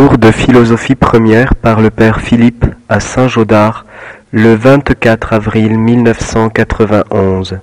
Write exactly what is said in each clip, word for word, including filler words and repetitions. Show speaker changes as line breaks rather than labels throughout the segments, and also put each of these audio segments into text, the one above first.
Cours de philosophie première par le père Philippe à Saint-Jaudard le vingt-quatre avril mille neuf cent quatre-vingt-onze.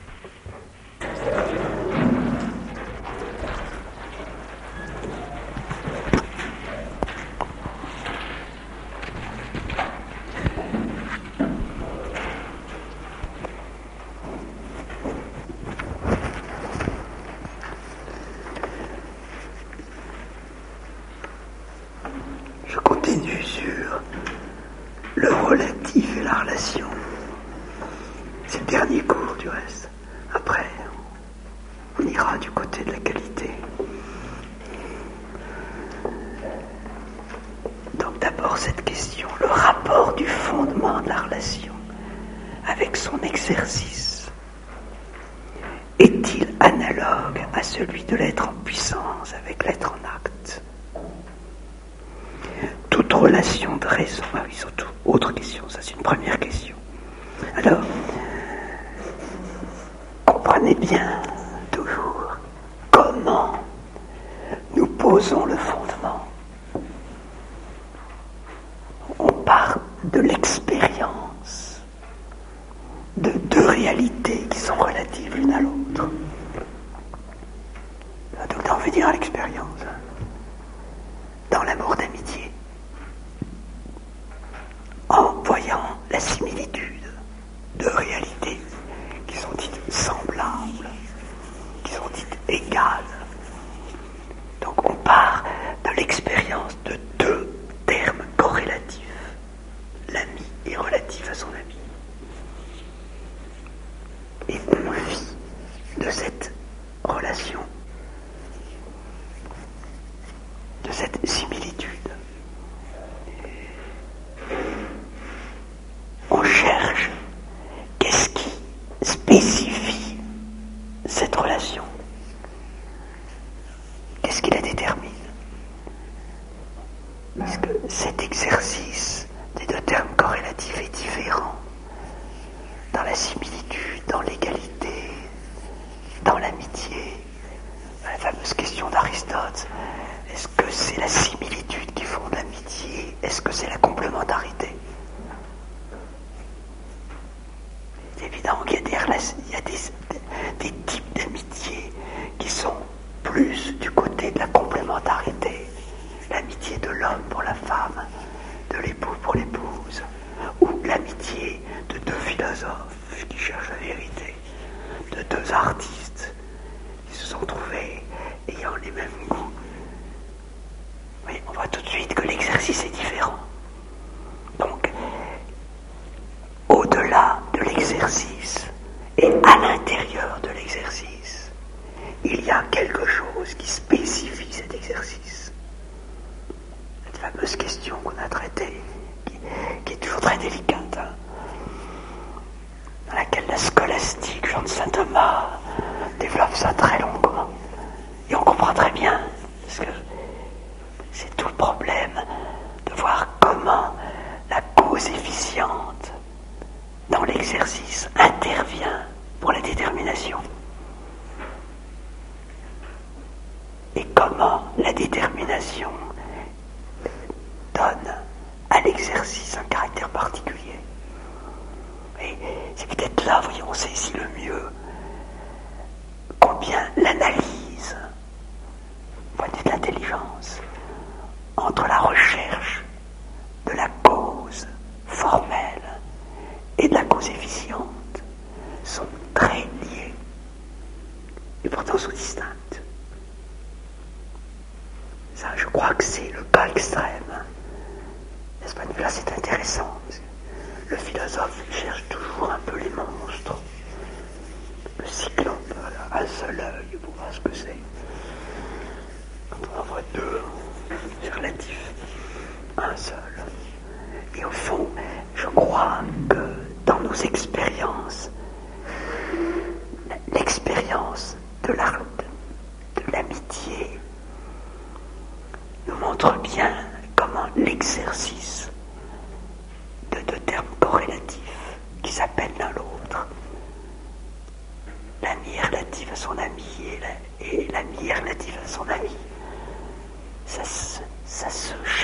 Je continue sur le relatif et la relation. C'est le dernier cours du reste. Après, on ira du côté de la qualité. Donc d'abord cette question, le rapport du fondement de la relation avec son exercice est-il analogue à celui de l'être en puissance avec l'être en acte? Toute relation de raison, ah oui, surtout, autre question, ça c'est une première question. Alors, comprenez bien, toujours, comment nous posons le fondement. On part de l'expérience de deux réalités qui sont relatives l'une à l'autre. Donc on veut dire à l'expérience, dans l'amour d'amitié, en voyant la similitude de réalités qui sont dites semblables, qui sont dites égales. Donc on part de l'expérience de deux termes corrélatifs. L'ami est relatif à son ami. Et on vit de cette relation, de cette similitude. On cherche qu'est-ce qui spécifie cette relation, qu'est-ce qui la détermine. Parce que cet exercice des deux termes corrélatifs est différent dans la similitude, dans l'égalité, dans l'amitié. La fameuse question d'Aristote, est-ce que c'est la similitude qui fonde l'amitié? Est-ce que c'est la complémentarité? C'est évident qu'il y a, des, il y a des, des types d'amitié qui sont plus du côté de la complémentarité. L'amitié de l'homme pour la femme, de l'époux pour l'épouse, ou l'amitié de deux philosophes qui cherchent la vérité, de deux artistes qui se sont trouvés ayant les mêmes goûts. Mais on voit tout de suite que l'exercice est différent. Donc, au-delà de l'exercice et à l'intérieur de l'exercice, il y a quelque chose qui spécifie cet exercice. Cette fameuse question qu'on a traitée, qui, qui est toujours très délicate, hein, dans laquelle la scolastique, Jean de Saint-Thomas, développe ça très longuement. Et on comprend très bien, parce que c'est tout le problème de voir comment la cause efficiente dans l'exercice intervient pour la détermination. Et comment la détermination donne à l'exercice un caractère particulier. Et c'est peut-être là, voyons, on saisit le mieux combien l'analyse, point de vue de l'intelligence, entre la recherche de la cause formelle et de la cause efficiente sont très liées et pourtant sont distinctes. Ça, je crois que c'est le cas extrême. De ce point de vue-là, c'est intéressant. Parce que le philosophe cherche toujours un peu les monstres. Le cyclope, un seul œil pour voir ce que c'est. Quand on en voit deux, c'est relatif. Un seul. Et au fond, je crois que dans nos expériences, l'expérience de l'art, de l'amitié, nous montre bien comment l'exercice de deux termes corrélatifs qui s'appellent l'un l'autre, l'ami est relatif à son ami et l'ami est relatif à son ami, ça se, ça se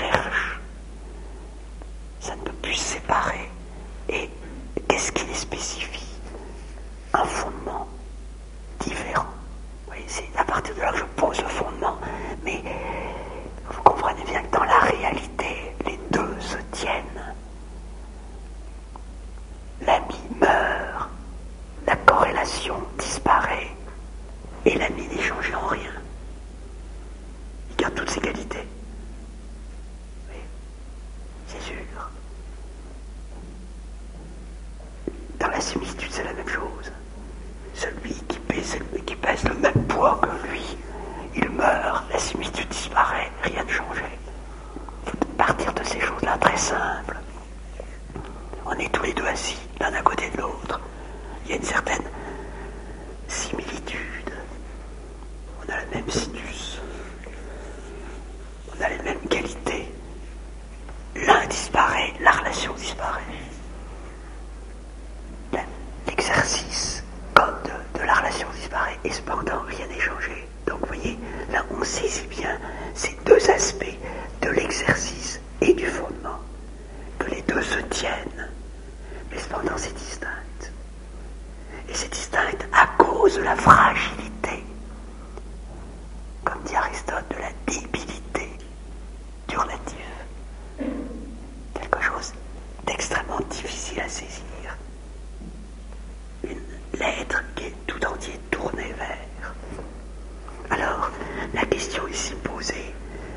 dire la similitude, c'est la même chose. Celui qui pèse, celui qui pèse le même poids que lui, il meurt, la similitude disparaît, rien ne changeait. Il faut partir de ces choses-là très simples. On est tous les deux assis, l'un à côté de l'autre. Il y a une certaine similitude. On a le même sinus. On a les mêmes qualités. L'un disparaît, la relation disparaît. L'exercice comme de, de la relation disparaît et cependant rien n'est changé. Donc vous voyez, là on saisit bien ces deux aspects de l'exercice et du fondement, que les deux se tiennent, mais cependant c'est distinct. Et c'est distinct à cause de la fragilité, comme dit Aristote, de la débilité du relatif. Quelque chose d'extrêmement difficile à saisir. L'être qui est tout entier tourné vers. Alors, la question ici posée,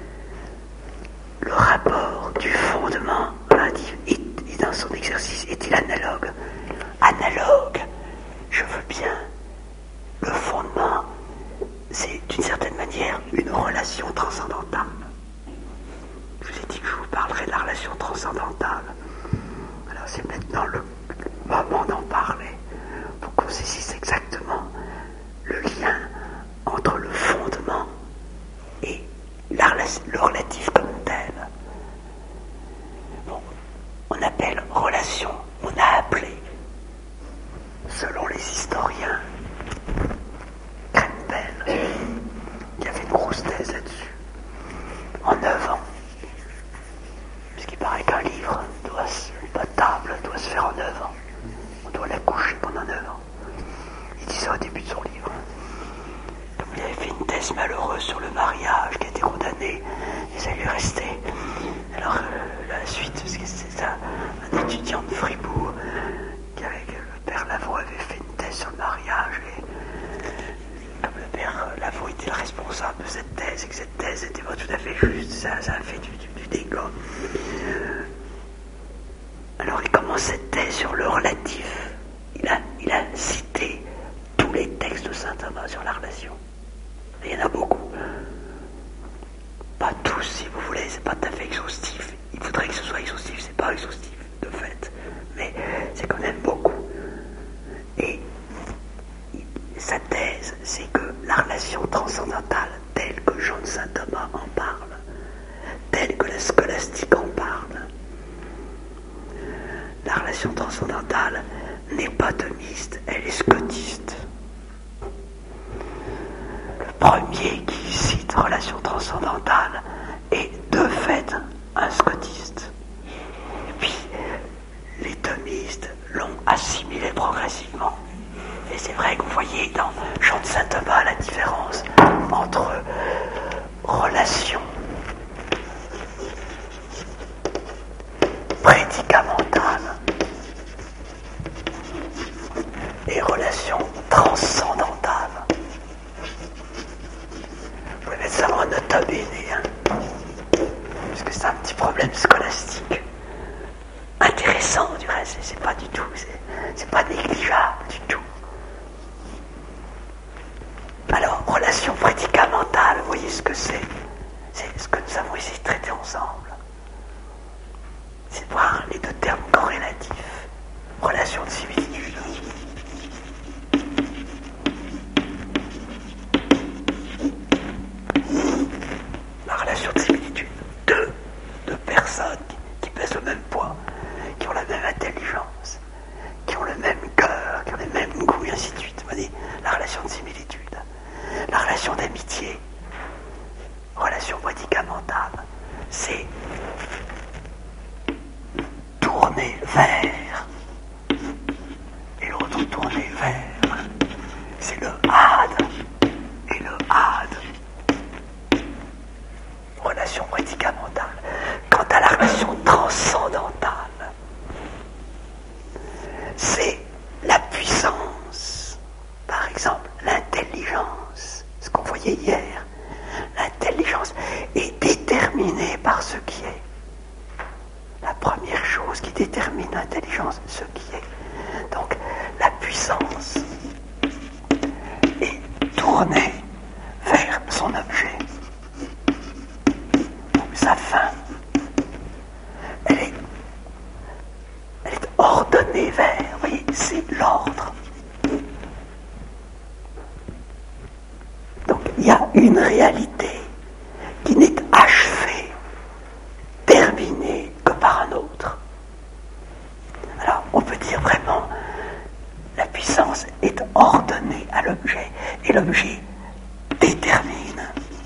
le rapport du fondement relatif et, et dans son exercice est-il analogue? Analogue, je veux bien. Le fondement, c'est d'une certaine manière une relation transcendantale. Je vous ai dit que je vous parlerai de la relation transcendantale. Alors c'est maintenant le moment d'en parler. Pour qu'on saisisse exactement le lien entre le fondement et la, le relatif comme tel. Bon, on appelle relation, on a appelé, selon les historiens, Campbell, qui a fait une grosse thèse là-dessus, en neuf ans. Puisqu'il paraît qu'un livre, doit se, une table, doit se faire en neuf ans. On doit la coucher pendant neuf ans. Il dit ça au début de son livre. Comme il avait fait une thèse malheureuse sur le mariage, qui a été condamné, et ça lui est resté. Alors, euh, la suite, parce que c'est ça, un étudiant de Fribourg, qui avec le père Lavaux avait fait une thèse sur le mariage, et comme le père Lavaux était le responsable de cette thèse, et que cette thèse n'était pas tout à fait juste, ça, ça a fait du, du, du dégât. Alors il commence cette thèse sur le relatif. Il a, il a cité tous les textes de saint Thomas sur la relation. Et il y en a beaucoup. Pas tous, si vous voulez, c'est pas tout à fait exhaustif. Il faudrait que ce soit exhaustif, c'est pas exhaustif, de fait. Mais c'est quand même beaucoup. Et sa thèse, c'est que la relation transcendantale, telle que Jean de saint Thomas en parle, telle que la scolastique en parle, la relation transcendantale n'est pas thomiste, elle est scotiste. Le premier qui cite relation transcendantale est de fait un scotiste. Et puis, les thomistes l'ont assimilé progressivement. Et c'est vrai que vous voyez dans Jean de saint Thomas la différence entre relation prédicamentale et relation transcendantale. Vous pouvez mettre ça en nota bene, hein, parce que c'est un petit problème scolastique. Intéressant, du reste, c'est pas du tout, c'est, c'est pas négligeable du tout. Alors, relation prédicamentale, vous voyez ce que c'est? C'est ce que nous avons ici traité ensemble. C'est de voir les deux termes corrélatifs. Relation de similitude. La relation de similitude. Deux, deux personnes qui, qui pèsent le même poids, qui ont la même intelligence, qui ont le même cœur, qui ont les mêmes goûts, et ainsi de suite. Vous voyez, la relation de similitude. La relation d'amitié. Relation prédicamentale. C'est tourner vers, et l'autre tourner vers. C'est le had et le had. Relation prédicamentale. Quant à la relation transcendantale, c'est la puissance, par exemple l'intelligence, ce qu'on voyait hier. L'intelligence est déterminée par ce qui est. La première chose qui détermine l'intelligence, ce qui est. Donc, tourner vers son objet. Sa fin, elle est, elle est ordonnée vers, vous voyez, c'est l'ordre. Donc il y a une réalité qui n'est achevée, terminée que par un autre. Alors on peut dire vraiment, la puissance est ordonnée à l'objet, et l'objet détermine,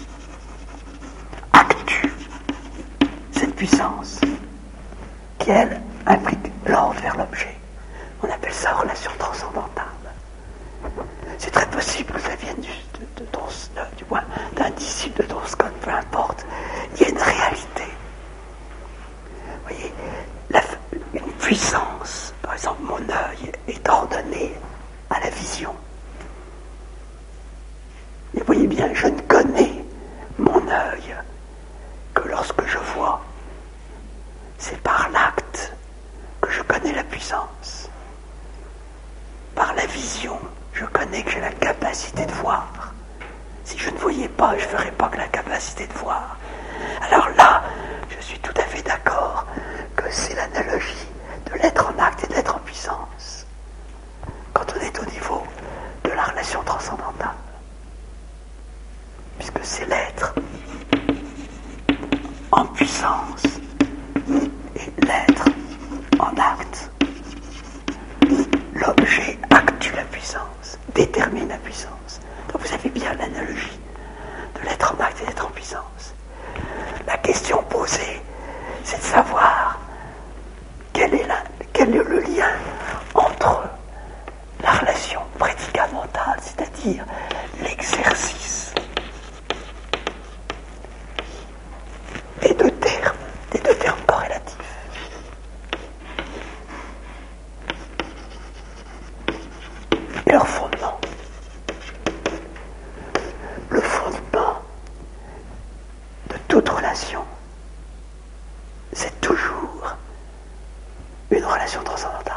actue cette puissance qui, elle, implique l'ordre vers l'objet. On appelle ça relation transcendantale. C'est très possible que ça vienne du, de, de, de, du moins d'un disciple de Don Scott, peu importe. Il y a une réalité. Vous voyez, la, une puissance, par exemple, mon œil est ordonné à la vision. Et vous voyez bien, je ne connais mon œil que lorsque je vois. C'est par l'acte que je connais la puissance. Par la vision, je connais que j'ai la capacité de voir. Si je ne voyais pas, je ne ferais pas que la capacité de voir. Alors là, je suis tout à fait d'accord que c'est l'analogie de l'être en acte et de l'être en puissance. Quand on est au niveau de la relation transcendantale. Puisque c'est l'être en puissance et l'être en acte. L'objet actue la puissance, détermine la puissance. Donc vous avez bien l'analogie de l'être en acte et l'être en puissance. La question posée, c'est de savoir quel est, la, quel est le lien entre la relation prédicamentale, c'est-à-dire l'exercice des deux termes, des deux termes corrélatifs. Et leur fondement. Le fondement de toute relation, c'est toujours une relation transcendantale.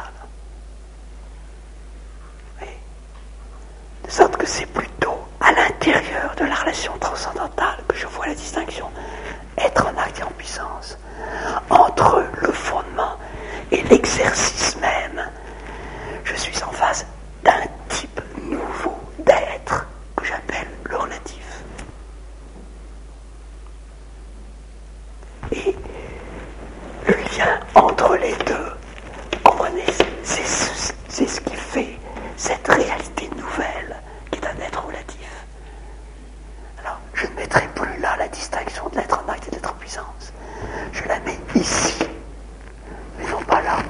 Oui. De sorte que c'est plutôt à l'intérieur de la relation transcendantale que je vois la distinction, être en acte et en puissance, entre le fondement et l'exercice même. Je suis en face d'un type nouveau d'être que j'appelle le relatif. Et le lien entre les deux, comprenez, c'est, c'est, c'est ce qui fait cette réalité nouvelle qui est un être relatif. Alors, je ne mettrai plus là la distinction de l'être en acte et de l'être en puissance. Je la mets ici, mais non pas là.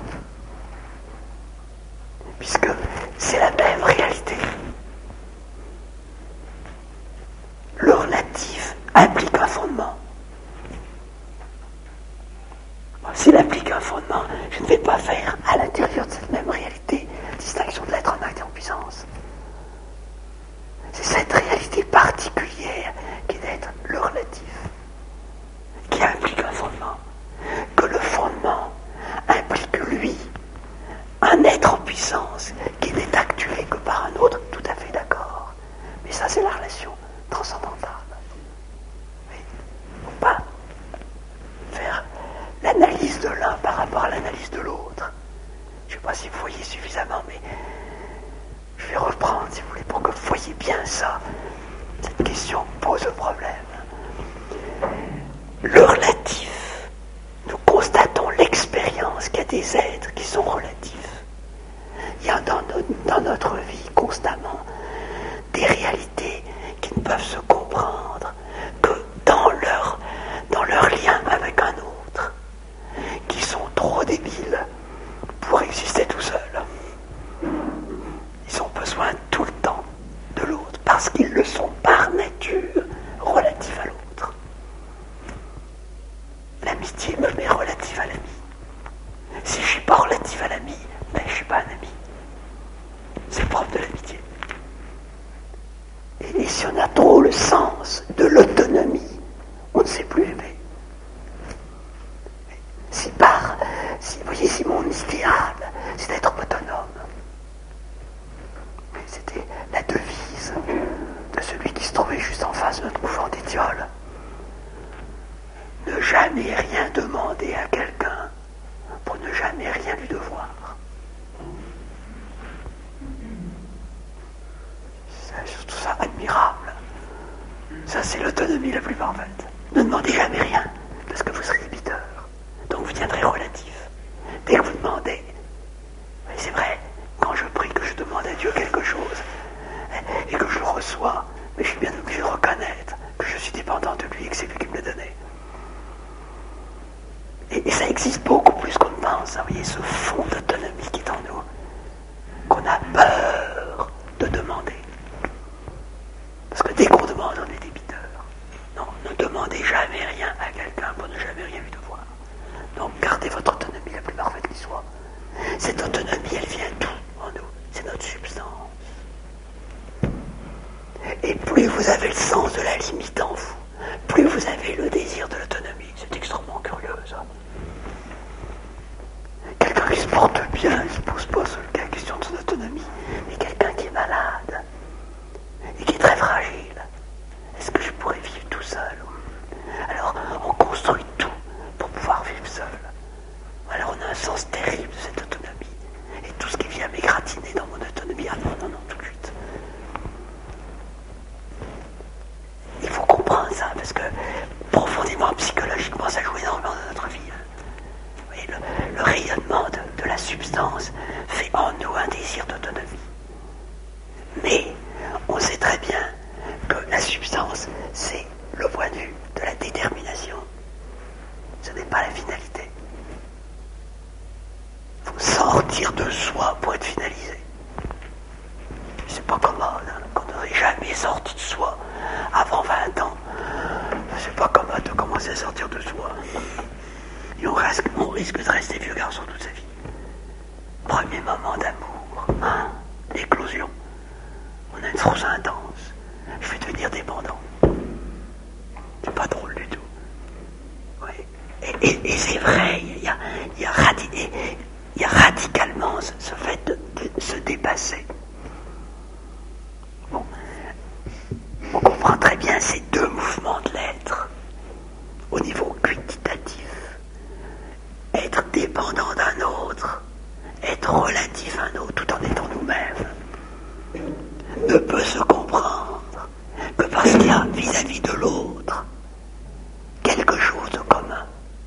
Puisque c'est la même réalité. Le relatif implique un fondement. S'il implique un fondement, je ne vais pas faire à l'intérieur de cette même réalité distinction de l'être en acte et en puissance. C'est cette réalité particulière qui est d'être le relatif, qui implique un fondement. Que le fondement implique, lui, un être en puissance qui n'est actué que par un autre, tout à fait d'accord. Mais ça, c'est la relation transcendantale. Il ne faut pas faire l'analyse de l'un par rapport à l'analyse de l'autre. Je ne sais pas si vous voyez suffisamment, mais je vais reprendre, si vous voulez, pour que vous voyez bien ça. Cette question pose le problème. Le relatif, nous constatons l'expérience qu'il y a des êtres qui sont relatifs. Il y a dans, no- dans notre vie constamment des réalités qui ne peuvent se comprendre que dans leur, dans leur lien avec un autre, qui sont trop débiles pour exister tout seuls. Ils ont besoin tout le temps de l'autre, parce qu'ils le sont par nature relatifs à l'autre. L'amitié me met relatif à l'ami. Si je ne suis pas relatif à l'ami, ben je ne suis pas un ami. C'est propre de l'amitié. Et, et si on a trop le sens de l'autonomie, on ne sait plus aimer. Si par, si, vous voyez, si mon idéal, c'est d'être autonome. Mais c'était la devise de celui Et, et ça existe beaucoup plus qu'on ne pense. Vous voyez, ce fond d'autonomie qui est en nous, qu'on a peur de demander. Parce que dès qu'on demande, on est débiteur. Non, ne demandez jamais rien à quelqu'un pour ne jamais rien lui devoir. Donc gardez votre autonomie la plus parfaite qui soit. Cette autonomie, elle vient d'où en nous? C'est notre substance. Et plus vous avez le sens de la limite en vous, plus vous avez le désir de l'autonomie. C'est extrêmement curieux, ça. Quelqu'un qui se porte bien, il ne se pose pas la question de son autonomie. Mais quelqu'un qui est malade et qui est très fragile, est-ce que je pourrais vivre tout seul? Alors, on construit tout pour pouvoir vivre seul. Alors, on a un sens terrible de cette autonomie. Et tout ce qui vient m'égratiner dans mon autonomie, ah non, non, non, tout de suite. Il faut comprendre ça, parce que profondément, psychologiquement, ça joue énormément dans notre vie. Vous voyez, le, le rayonnement de, de la substance fait en nous un désir d'autonomie. Mais on sait très bien que la substance, c'est le point de vue de la détermination. Ce n'est pas la finalité. Il faut sortir de soi pour être finalisé. C'est pas commode, hein, quand on n'est jamais sorti de soi avant vingt ans. C'est pas commode de commencer à sortir de soi. Et on risque, on risque de rester vieux garçon toute sa vie. Premier moment d'amour, hein, l'éclosion. On a une frousse intense. Je vais devenir dépendant. C'est pas drôle du tout. Oui. Et, et, et c'est vrai, il y a, il y a, radi- il y a radicalement ce, ce fait de, de se dépasser. Bon. On comprend très bien ces deux mouvements de l'être au niveau quantitatif. Être dépendant d'un autre, être relatif à un autre tout en étant nous-mêmes, ne peut se comprendre que parce qu'il y a vis-à-vis de l'autre quelque chose de commun.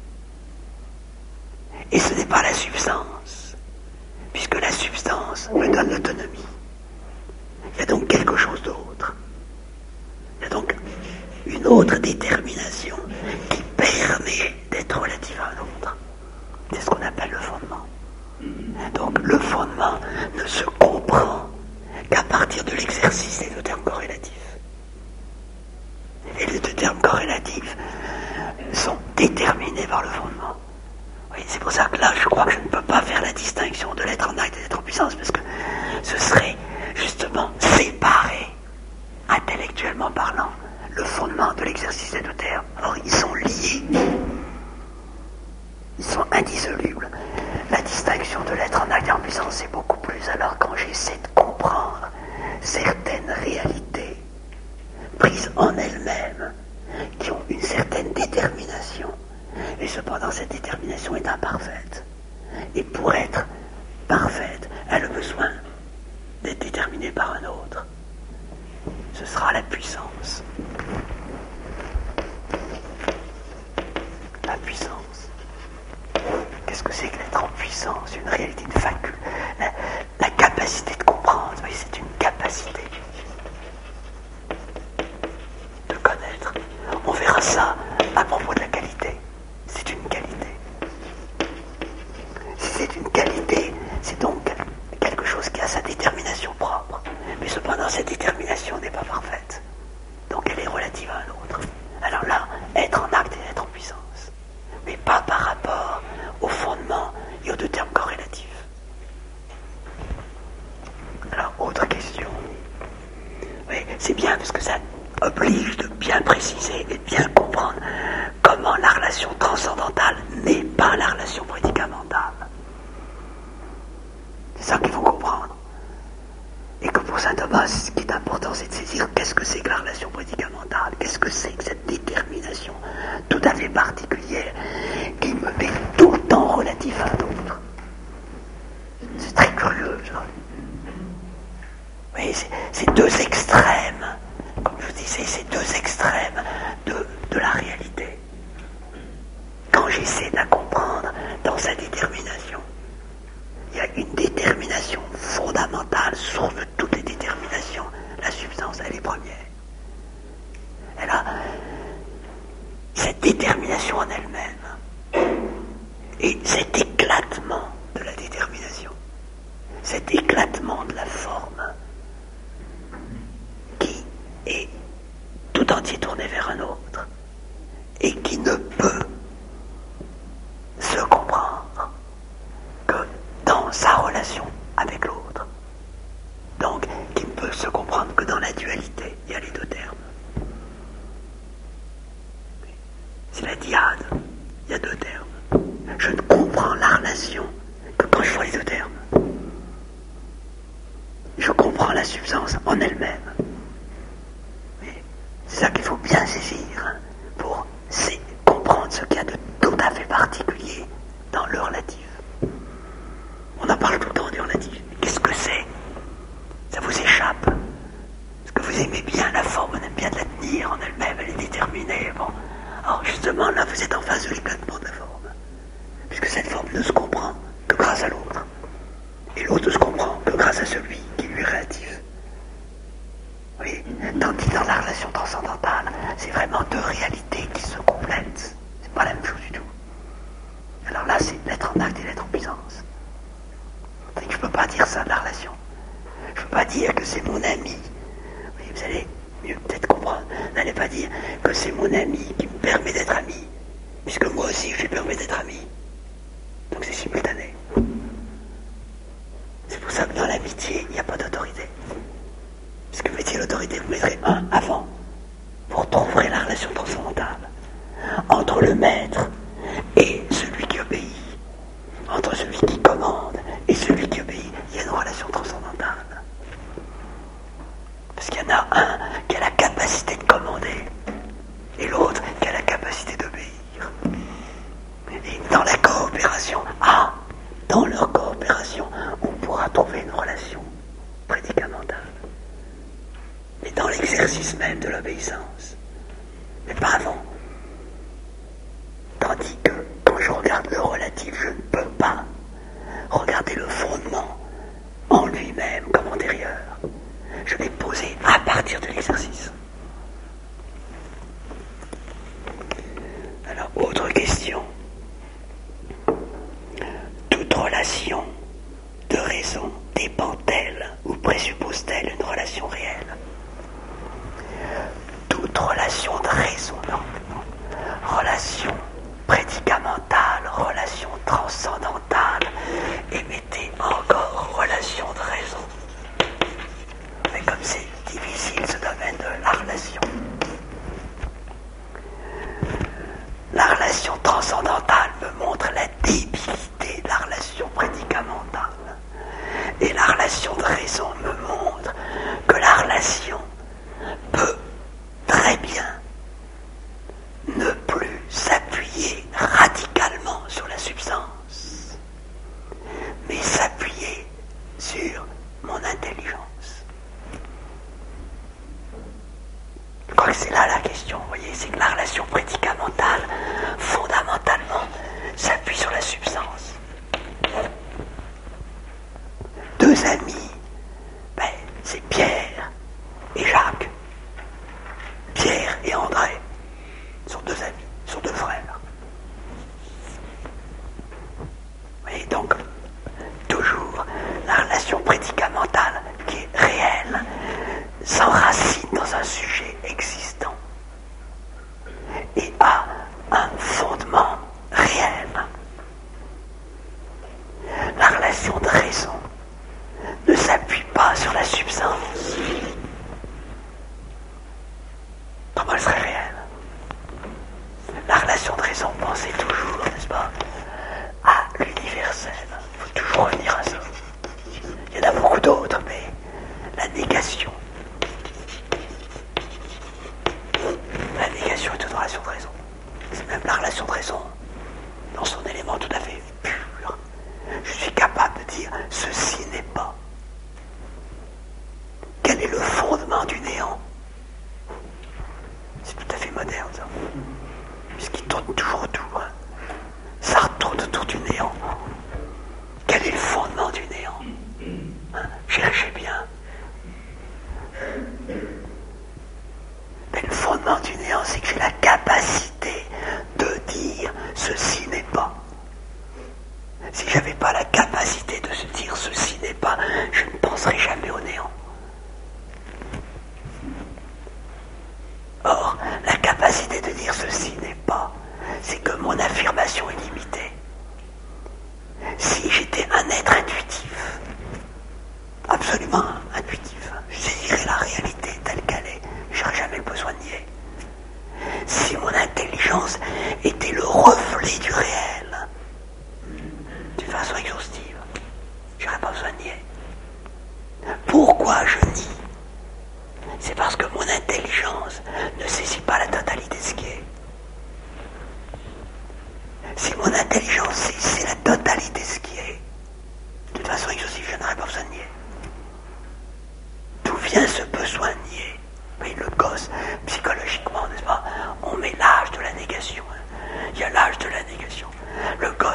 Et ce n'est pas la substance, puisque la substance me donne l'autonomie. Il y a donc quelque chose d'autre. Il y a donc une autre détermination qui permet d'être relative à un autre. C'est ce qu'on appelle le fondement. Donc le fondement ne se comprend qu'à partir de l'exercice des deux termes corrélatifs. Et les deux termes corrélatifs sont déterminés par le fondement. Oui, c'est pour ça que là, je crois que je ne peux pas faire la distinction de l'être en acte et de l'être en puissance, parce que ce serait justement séparer, intellectuellement parlant, le fondement de l'exercice des deux termes. Or, ils sont liés. Ils sont indissolubles. La distinction de l'être en acte et en puissance, c'est beaucoup plus. Alors, quand j'essaie de comprendre certaines réalités prises en elles-mêmes, qui ont une certaine détermination, et cependant cette détermination est imparfaite. Et pour être parfaite, elle a besoin d'être déterminée par un autre. Ce sera la puissance. La puissance. Qu'est-ce que c'est que l'être en puissance? Une réalité, une faculté. La, la capacité de comprendre, oui, c'est une capacité de connaître. On verra ça à propos de la qualité. C'est une qualité. Si c'est une qualité, c'est donc quelque chose qui a sa détermination propre. Mais cependant, cette détermination n'est pas parfaite. Donc elle est relative à un autre. Alors là, être en acte et être en puissance. Mais pas par rapport au fondement et aux deux termes corrélatifs. Alors, autre question. Oui, c'est bien parce que ça oblige de bien préciser et de bien comprendre comment la relation transcendantale n'est pas la relation prédicamentale. C'est ça qu'il faut comprendre. Et que pour saint Thomas, ce qui est important, c'est de saisir qu'est-ce que c'est que la relation prédicamentale, qu'est-ce que c'est que cette détermination tout à fait particulière qui me met tout le temps relatif à d'autres. C'est très curieux, ça. Oui, c'est, c'est deux extrêmes, comme je vous disais, c'est deux extrêmes de, de la réalité. Quand j'essaie de la comprendre dans sa détermination, il y a une détermination fondamentale, source de toutes les déterminations. La substance, elle est première. Elle a cette détermination en elle-même. Et cet éclatement de la détermination, cet éclatement de la forme, qui est tout entier tourné vers un autre, et qui ne peut se comprendre que dans sa relation avec l'autre. Donc, qui ne peut se comprendre que dans la dualité. Il y a les deux termes. C'est la dyade. Il y a deux termes. Je ne comprends la relation que quand je vois les deux termes. Je comprends la substance en elle-même. Mais c'est ça qu'il faut bien saisir pour comprendre ce qu'il y a de tout à fait particulier dans le relatif. On en parle tout le temps du relatif. Qu'est-ce que c'est? Ça vous échappe? Est-ce que vous aimez bien la forme? On aime bien de la tenir en elle-même, elle est déterminée. Bon. Alors justement, là, vous êtes en face de l'éclatement de la forme. Puisque cette forme ne se comprend que grâce à l'autre. Et l'autre ne se comprend que grâce à celui qui lui est relatif. Oui, tandis que dans la relation transcendantale, c'est vraiment deux réalités qui se complètent. C'est pas la même chose du tout. Alors là, c'est l'être en acte et l'être en puissance. Donc je ne peux pas dire ça de la relation. Je ne peux pas dire que c'est mon ami. Oui, vous allez mieux peut-être comprendre. Vous n'allez pas dire que c'est mon ami qui me permet d'être ami. Puisque moi aussi, je lui permets d'être ami. Donc c'est simultané. C'est pour ça que dans l'amitié, il n'y a pas d'autorité. Parce que vous mettiez l'autorité, vous mettrez un avant. Vous retrouverez la relation transcendantale entre le maître et celui qui obéit. Entre celui qui commande et celui qui obéit. Il y a une relation transcendantale. Parce qu'il y en a un qui a la capacité de commander et l'autre qui a la capacité d'obéir. Et dans la coopération, ah, dans leur coopération, on pourra trouver une relation prédicamentale. Mais dans l'exercice même de l'obéissance. Mais pas avant. Tandis que quand je regarde le relatif, je ne peux pas regarder le fondement en lui-même comme antérieur. Je vais poser à partir de l'exercice. Alors, autre question. Toute relation de raison dépend-elle ou présuppose-t-elle une relation réelle? Toute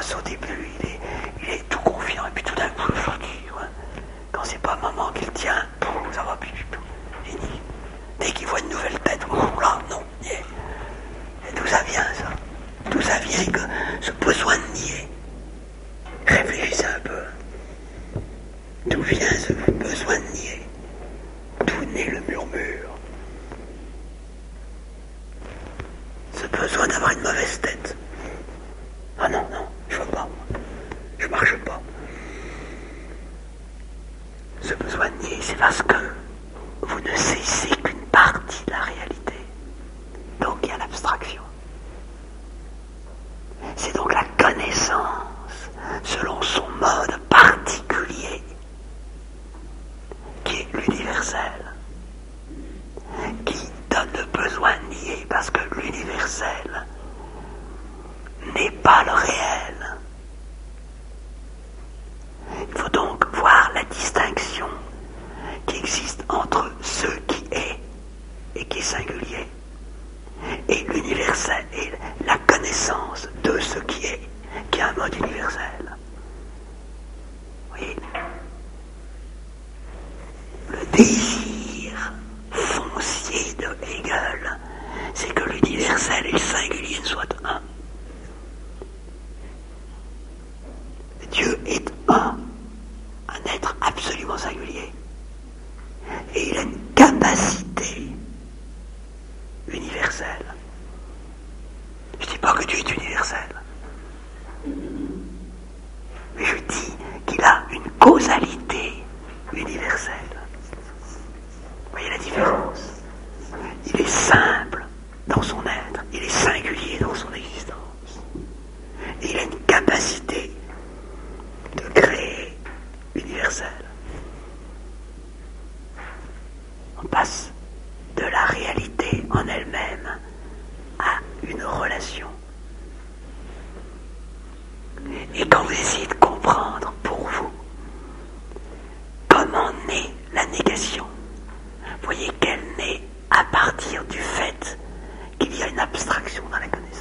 gosse au début, il est, il est tout confiant, et puis tout d'un coup, ouais, quand c'est pas maman qui le tient, boum, ça va plus du tout. Fini. Dès qu'il voit une nouvelle tête, oh là, non, nier. Et d'où ça vient ça? D'où ça vient que ce besoin de nier? Réfléchissez un peu. D'où vient ce besoin de nier? D'où naît le murmure? Ce besoin d'avoir une mauvaise tête. Ah non, non, je veux pas. Je marche pas. Ce besoin de nier, c'est parce que vous ne saisissez qu'une partie de la réalité. Donc il y a l'abstraction. C'est donc la connaissance selon son mode particulier qui est l'universel, qui donne le besoin de nier parce que l'universel n'est pas le réel. Il faut donc voir la distinction qui existe entre ce qui est et qui est singulier et l'universel et la connaissance de ce qui est, qui est un mode universel. Vous voyez, le désir foncier de Hegel, c'est que l'universel et le singulier soient un. Dieu est un, un être absolument singulier. Et il a une capacité universelle. Je ne dis pas que Dieu est universel. Mais je dis qu'il a une causalité universelle. Vous voyez la différence? Il est simple dans son être, il est singulier dans son existence. Et il a une capacité de créer universelle. On passe de la réalité en elle-même à une relation. Et quand vous essayez de comprendre pour vous comment naît la négation, vous voyez qu'elle naît à partir du fait qu'il y a une abstraction dans la connaissance.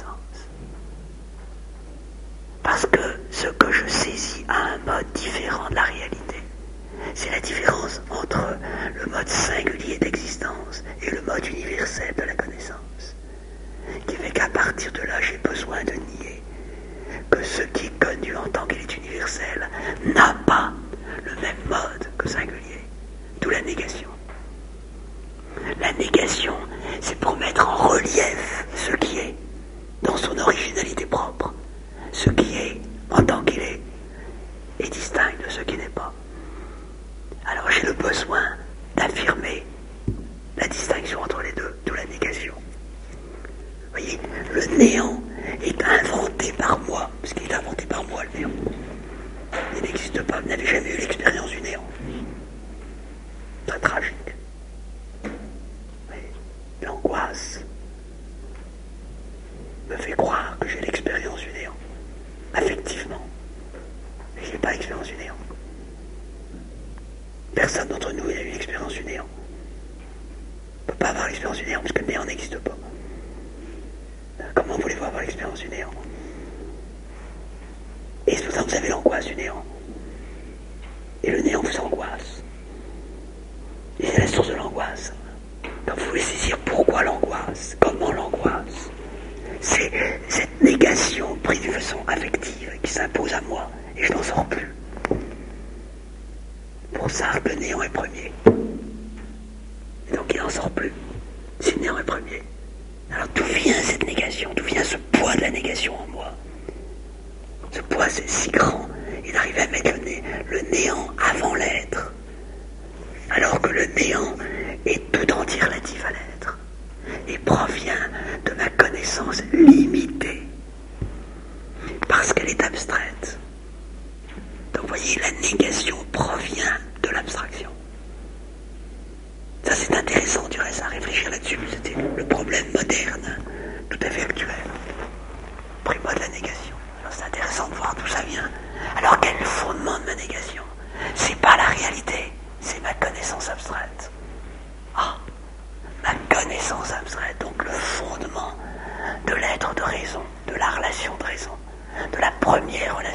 Parce que ce que je saisis a un mode différent de la réalité. C'est la différence entre le mode singulier d'existence et le mode universel de la connaissance, qui fait qu'à partir de là, j'ai besoin de nier que ce qui est connu en tant qu'il est universel n'a pas le même mode que singulier, d'où la négation. La négation, c'est pour mettre en relief ce qui est, dans son originalité propre, ce qui est en tant qu'il est, est distinct de ce qui n'est pas. Alors j'ai le besoin d'affirmer la distinction entre les deux, d'où la négation. Vous voyez, le néant est inventé par moi, parce qu'il est inventé par moi, le néant. Il n'existe pas, vous n'avez jamais eu l'expérience du néant. Très tragique. Mais l'angoisse me fait croire que j'ai l'expérience du néant, affectivement. Mais je n'ai pas l'expérience du néant. Personne d'entre nous n'a eu l'expérience du néant. On ne peut pas avoir l'expérience du néant, parce que le néant n'existe pas. Comment voulez-vous avoir l'expérience du néant? Et c'est pour ça que vous avez l'angoisse du néant. Et le néant vous angoisse. Et c'est la source de l'angoisse. Quand vous voulez saisir pourquoi l'angoisse, comment l'angoisse, c'est cette négation prise de façon affective qui s'impose à moi, et je n'en sors plus. Pour ça, le néant est premier. Et donc il n'en sort plus. Si le néant est premier. Alors d'où vient cette négation? D'où vient ce poids de la négation en moi? Ce poids, c'est si grand. Il arrive à mettre le, né, le néant avant l'être. Alors que le néant est tout entier relatif à l'être. Et provient de ma connaissance limitée. Parce qu'elle est abstraite. Donc vous voyez, la négation provient de l'abstraction. Ça c'est intéressant du reste à réfléchir là-dessus. C'était le problème moderne, tout à fait actuel. Prima de la négation. Alors c'est intéressant de voir d'où ça vient. Alors quel est le fondement de ma négation? C'est pas la réalité, c'est ma connaissance abstraite. Ah, ma connaissance abstraite, donc le fondement de l'être de raison, de la relation de raison, de la première relation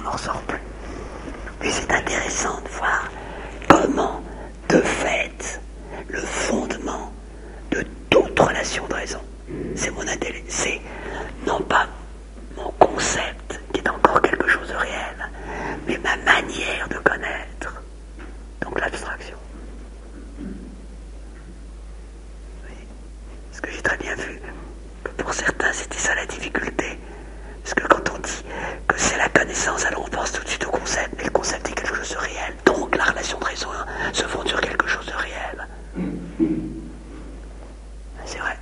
n'en ressort plus. Mais c'est intéressant de voir comment, de fait, le fondement de toute relation de raison, c'est mon intellect, c'est non pas mon concept qui est encore quelque chose de réel, mais ma manière de connaître, donc l'abstraction. Oui. Parce que j'ai très bien vu que pour certains c'était ça la difficulté, parce que quand on dit que c'est la connaissance, alors on pense tout de suite au concept, mais le concept est quelque chose de réel, donc la relation de raison se fonde sur quelque chose de réel. C'est vrai.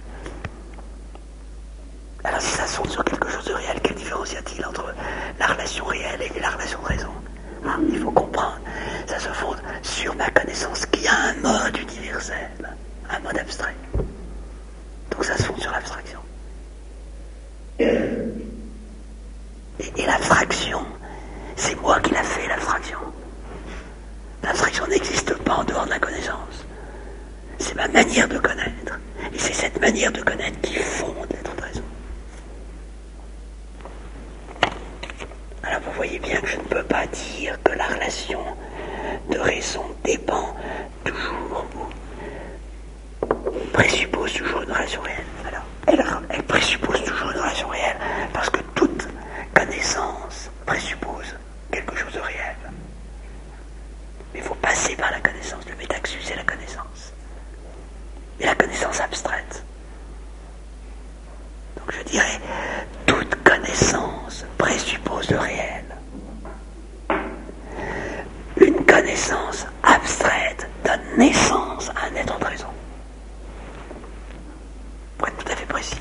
Alors si ça se fonde sur quelque chose de réel, quelle différence y a-t-il entre la relation réelle et la relation de raison? Ah, il faut comprendre, ça se fonde sur ma connaissance qui a un mode universel, un mode abstrait. Donc ça se fonde sur l'abstraction. Et, et l'abstraction, c'est moi qui l'a fait, l'abstraction. L'abstraction n'existe pas en dehors de la connaissance. C'est ma manière de connaître. Et c'est cette manière de connaître qui fonde l'être de raison. Alors vous voyez bien que je ne peux pas dire que la relation de raison dépend toujours ou présuppose toujours une relation réelle. Alors, elle, elle présuppose toujours une relation réelle parce que toute connaissance présuppose quelque chose de réel. Mais il faut passer par la connaissance. Le métaxus, c'est la connaissance. Et la connaissance abstraite. Donc je dirais, toute connaissance présuppose le réel. Une connaissance abstraite donne naissance à un être de raison. Pour être tout à fait précis.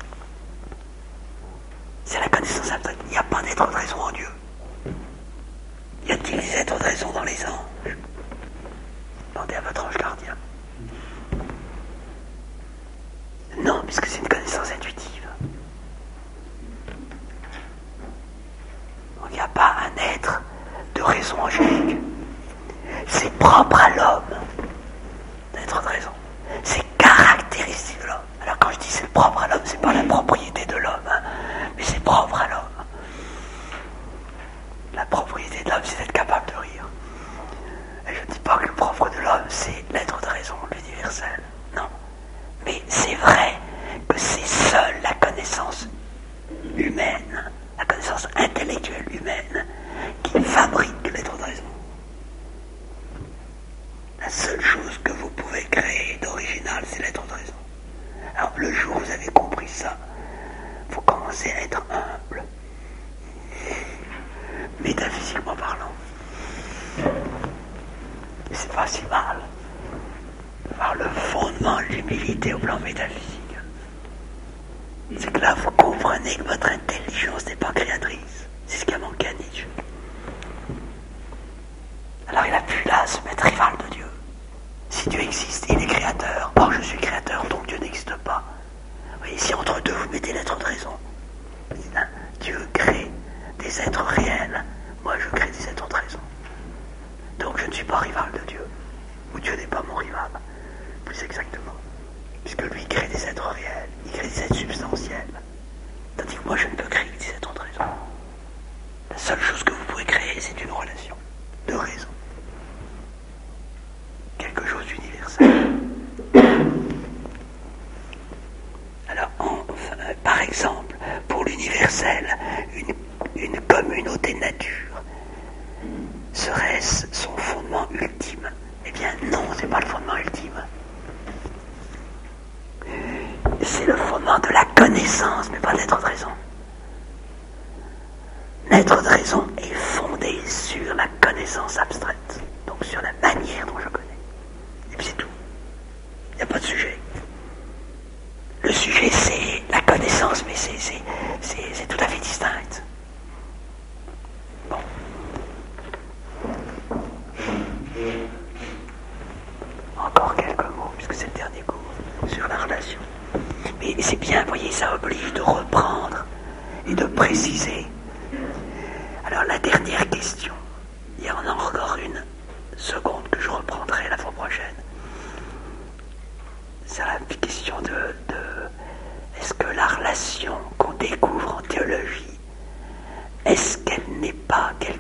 C'est la connaissance abstraite. Il n'y a pas d'être de raison en Dieu. Y a-t-il des êtres de raison dans les anges? Demandez à votre ange gardien. Non, puisque c'est une connaissance intuitive. Donc il n'y a pas un être de raison angélique. C'est propre à l'homme d'être de raison. C'est caractéristique de l'homme. Alors quand je dis c'est propre à l'homme, c'est pas la propriété de l'homme, hein, mais c'est propre à l'homme. La propriété de l'homme, c'est d'être capable de rire. Et je ne dis pas que le propre de l'homme, c'est l'être de raison, l'universel. Non. Mais c'est vrai que c'est seule la connaissance humaine, la connaissance intellectuelle humaine, qui fabrique l'être de raison. La seule chose que vous pouvez créer d'original, c'est l'être de raison. Alors, le jour où vous avez compris ça, vous commencez à être humble, métaphysiquement parlant. Et c'est pas si mal de voir le fondement de l'humilité au plan métaphysique. C'est que là, vous comprenez que votre intelligence n'est pas créatrice. C'est ce qui a manqué à Nietzsche. Alors il a pu là se mettre rival de Dieu. Si Dieu existe, il est créateur. Or je suis créateur, donc Dieu n'existe pas. Vous voyez, si entre deux vous mettez l'être de raison, Dieu crée des êtres réels, moi je crée des êtres de raison. Donc je ne suis pas rival de Dieu. Ou Dieu n'est pas mon rival, plus exactement. Puisque lui crée des êtres réels, il crée des êtres substantiels. Tandis que moi je ne peux créer que des êtres de raison. La seule chose que vous pouvez créer, c'est une relation de raison. Quelque chose d'universel. Alors, en, euh, par exemple, pour l'universel, une, une communauté de nature, serait-ce son fondement ultime? Eh bien non, c'est pas le fondement ultime. C'est le fondement de la connaissance, mais pas de l'être de raison. L'être de raison est fondé sur la connaissance abstraite, donc sur la manière dont je connais. Et puis c'est tout. Il n'y a pas de sujet. Le sujet, c'est la connaissance, mais c'est, c'est, c'est, c'est tout à fait distinct. Bon. Encore quelques mots, puisque c'est le dernier cours, sur la relation. Mais c'est bien, vous voyez, ça oblige de reprendre et de préciser. Alors la dernière question, il y en a encore une seconde que je reprendrai la fois prochaine. C'est la question de, de est-ce que la relation qu'on découvre en théologie, est-ce qu'elle n'est pas quelque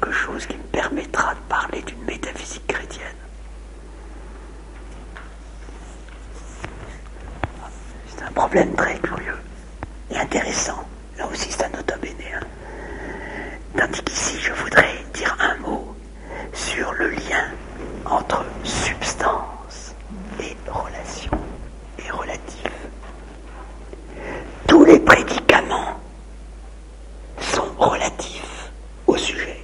problème très curieux et intéressant. Là aussi, c'est un nota bene. Hein. Tandis qu'ici, je voudrais dire un mot sur le lien entre substance et relation et relatif. Tous les prédicaments sont relatifs au sujet.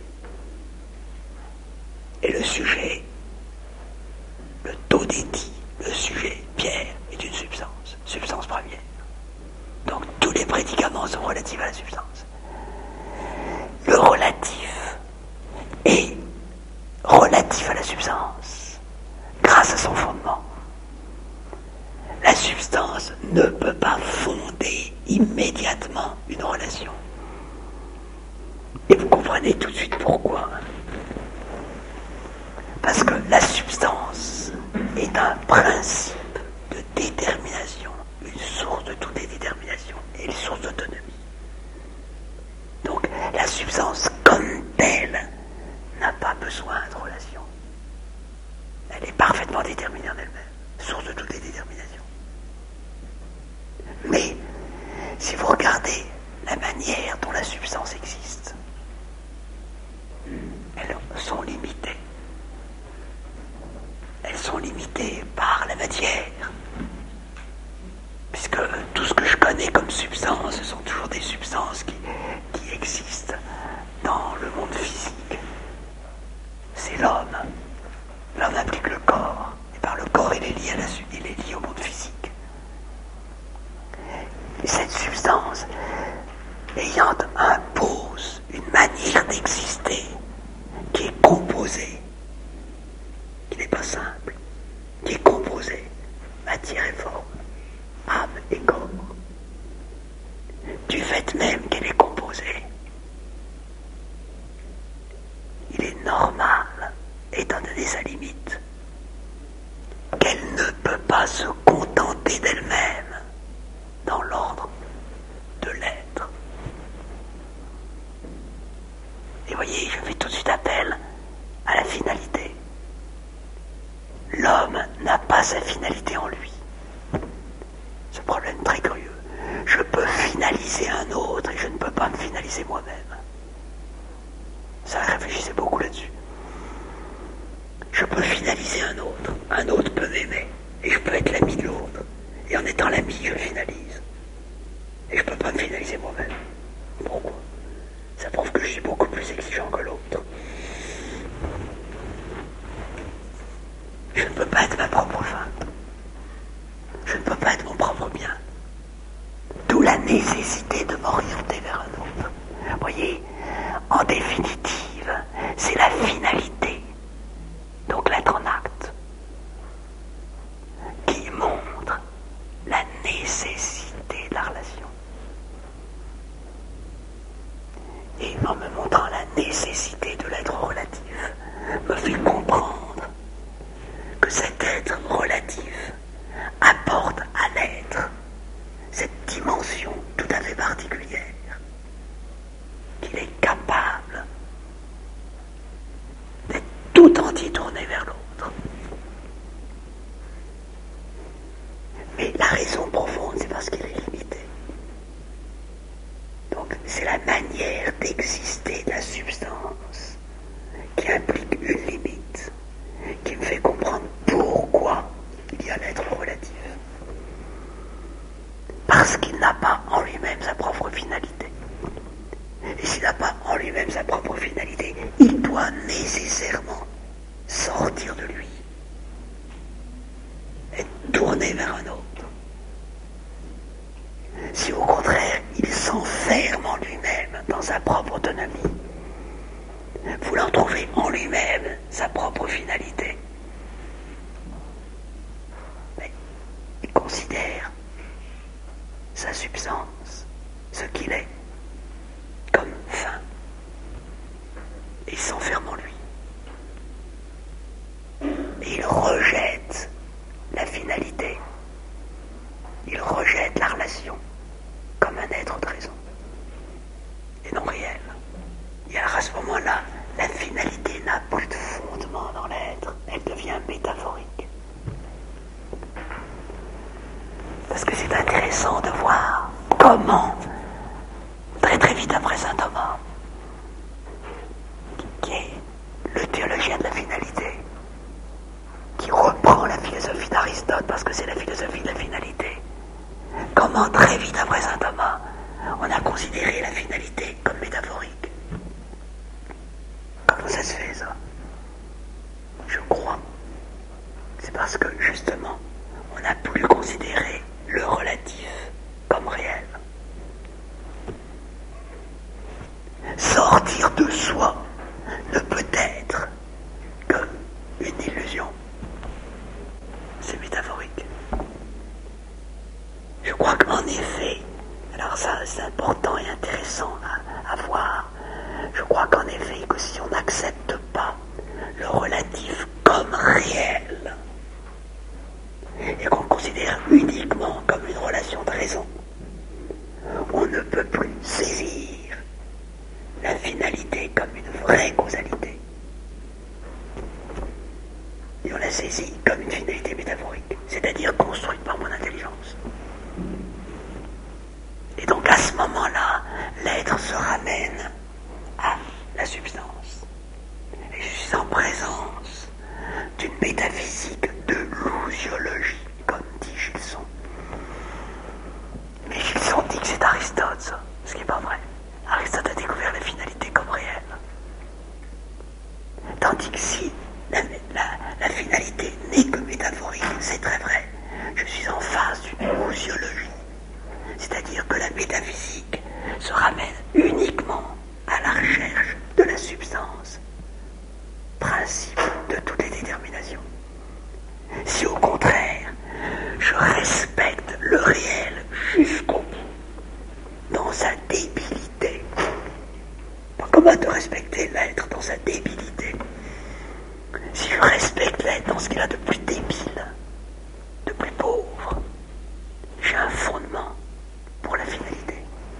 Et le sujet, le taux d'édit, le sujet, Pierre, est une substance, substance première. Donc tous les prédicaments sont relatifs à la substance. Le relatif est relatif à la substance grâce à son fondement. La substance ne peut pas fonder immédiatement une relation. Et vous comprenez tout de suite pourquoi. Parce que la substance est un principe de détermination, une source de toute détermination et une source d'autonomie. Donc la substance comme telle n'a pas besoin de relation. Elle est parfaitement déterminée en elle-même, source de toutes les déterminations. Mais si vous regardez la manière dont la substance existe, elles sont limitées. Elles sont limitées par la matière. Puisque tout ce que je connais comme substance, ce sont toujours des substances qui, qui existent dans le monde physique. C'est l'homme. L'homme implique le corps. Et par le corps, il est lié, à la, il est lié au monde physique. Et cette substance, ayant impose une manière d'exister qui est composée, qui n'est pas simple, qui est composée, matière et forme, âme et corps. Du fait même qu'elle est composée, il est normal, étant donné sa limite, qu'elle ne peut pas se contenter d'elle-même dans l'ordre de l'être. Et voyez, je fais tout de suite appel à la finalité. L'homme n'a pas sa finalité en lui. Ce problème très curieux. Je peux finaliser un autre et je ne peux pas me finaliser moi-même. Ça, réfléchissez beaucoup là-dessus. Je peux finaliser un autre. Un autre peut m'aimer. Et je peux être l'ami de l'autre. Et en étant l'ami, je le finalise. Et je ne peux pas me finaliser moi-même. Pourquoi ? Ça prouve que je suis beaucoup plus exigeant que l'autre. Je ne peux pas être ma propre fin. Je ne peux pas être mon propre bien. D'où la nécessité de m'orienter vers un autre. Vous voyez, en définitive, c'est la finalité, donc l'être en acte, qui montre la nécessité de la relation. Et en me montrant la nécessité de l'être relatif, me fait comprendre que cet être relatif apporte à l'être cette dimension tout à fait particulière, qu'il est capable d'être tout entier tourné vers l'autre. Mais la raison profonde, c'est parce qu'il est limité. Donc c'est la manière d'exister de la substance qui implique une limite, qui me fait comprendre pourquoi il y a l'être relatif. Parce qu'il n'a pas en lui-même sa propre finalité. Et s'il n'a pas en lui-même sa propre finalité, il doit nécessairement sortir de lui, être tourné vers un autre. Si au contraire, il s'enferme en lui-même dans sa propre autonomie, voulant trouver en lui-même sa propre finalité, mais il considère sa substance, ce qu'il est, comme fin, et il s'enferme en lui. Et il rejette la finalité, il rejette la relation comme un être de raison, et non réel. Et alors à ce moment-là, la finalité n'a plus de fondement dans l'être, elle devient métaphorique. Parce que c'est intéressant théologien de la finalité, qui reprend la philosophie d'Aristote, parce que c'est la philosophie de la finalité. Comment très vite après saint Thomas, on a considéré la finalité comme métaphorique. Comment ça se fait, ça? Je crois. C'est parce que, justement, on n'a plus considéré le relatif comme réel. Sortir de soi ne peut être qu'une illusion. C'est métaphorique. Je crois qu'en effet, alors ça c'est important et intéressant à, à voir, je crois qu'en effet que si on n'accepte pas le relatif comme réel, et qu'on le considère uniquement comme une relation de raison, on ne peut plus saisir la finalité comme une vraie causalité. Et on la saisit comme une finalité métaphorique, c'est-à-dire construite par mon intelligence. Et donc à ce moment-là, l'être se ramène à la substance. Et je suis en présence d'une métaphysique de l'ousiologie, comme dit Gilson. Mais Gilson dit que c'est Aristote, ça, ce qui n'est pas vrai. Aristote a découvert la finalité comme réelle. Tandis que si la, la, la finalité n'est que métaphorique, c'est très vrai. Je suis en face d'une ousiologie. C'est-à-dire que la métaphysique se ramène uniquement à la recherche de la substance, principe de toutes les déterminations. Si au contraire, je respecte le réel jusqu'au bout, dans sa débilité, comment de respecter l'être dans sa débilité? Si je respecte l'être dans ce qu'il a de plus débile, de plus pauvre, j'ai un fondement pour la finalité.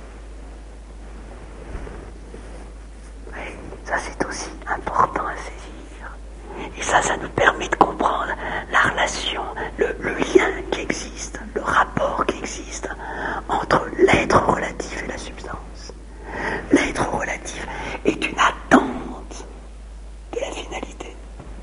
Oui, ça c'est aussi important à saisir. Et ça, ça nous permet de comprendre la relation, le, le lien qui existe, le rapport qui existe entre l'être relatif et la substance. L'être relatif est une attente de la finalité.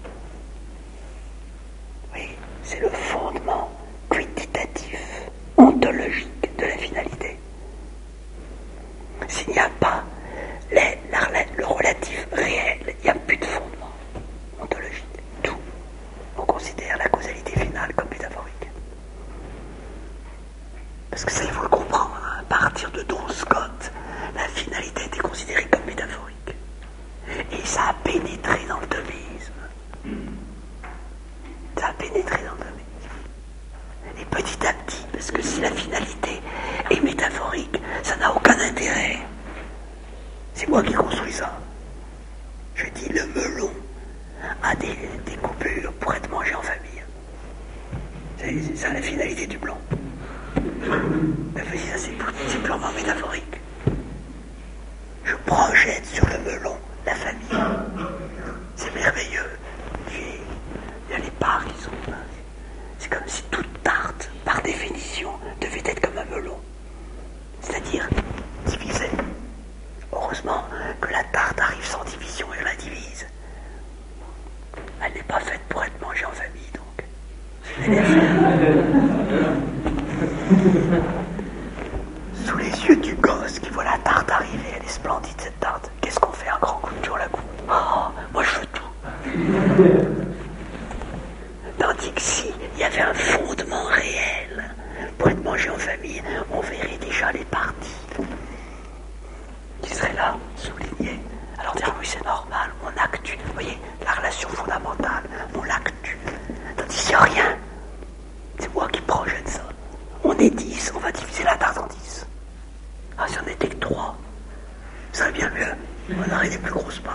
Oui, c'est le fondement quantitatif, ontologique de la finalité. S'il n'y a pas les, la, le relatif réel, il n'y a plus de fondement ontologique. Tout, on considère la causalité finale comme métaphorique. Parce que ça, il faut le comprendre. Hein. À partir de Don Scott, la finalité était considérée comme métaphorique. Et ça a pénétré dans le thomisme. Ça a pénétré dans le thomisme. Et petit à petit, parce que si la finalité est métaphorique, ça n'a aucun intérêt. C'est moi qui construis ça. Je dis le melon a des, des coupures pour être mangé en famille. C'est, c'est ça la finalité du blanc. Ben, ça c'est, c'est purement métaphorique. Je projette sur le melon la famille. C'est merveilleux. Il y a les parts qui sont... C'est comme si toute tarte, par définition, devait être comme un melon. C'est-à-dire divisée. Heureusement que la tarte arrive sans division et on la divise. Elle n'est pas faite pour être mangée en famille, donc. Elle est sous les yeux du gosse qui voit la tarte arriver, elle est splendide cette tarte. Qu'est-ce qu'on fait? Un grand coup de pied, on la coupe. Oh, moi je veux tout. Tandis que si il y avait un fondement réel pour être mangé en famille, on verrait déjà les parties qui seraient là, soulignées. Alors dire oui c'est normal, on actue. Vous voyez, la relation fondamentale, on l'actue. Tandis qu'il n'y a rien. C'est moi qui projette ça. On est dix, on va diviser la tarte en dix. Ah, si on n'était que trois, ça serait bien mieux. On aurait des plus grosses parts.